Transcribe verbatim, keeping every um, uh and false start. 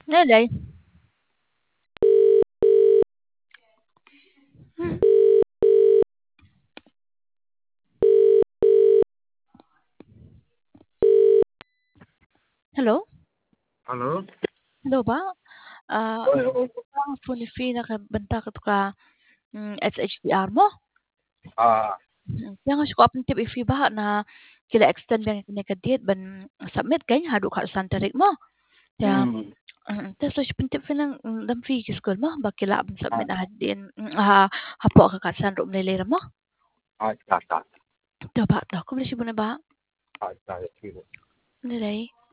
Nói đi. Hello? Halo? Hello ba? Ah, Oo, oo. ang phone fee nakabanta ka to ka mm, S H P R mo? Ah, Mm, kaya nga siya ko apang tip fee ba na kila extend ba ni ka date ban submit kay hado ka sa tarik mo. Kaya hmm, mm, tapos siya pintip fee ng dam fee school mo ba kila apang ah, submit na din mm, ah, hapo ka ka sa room nilira mo. अच्छा, अच्छा, Ito ba? Ito, kung siya mo na ba? अच्छा, ठीक है। Nilay.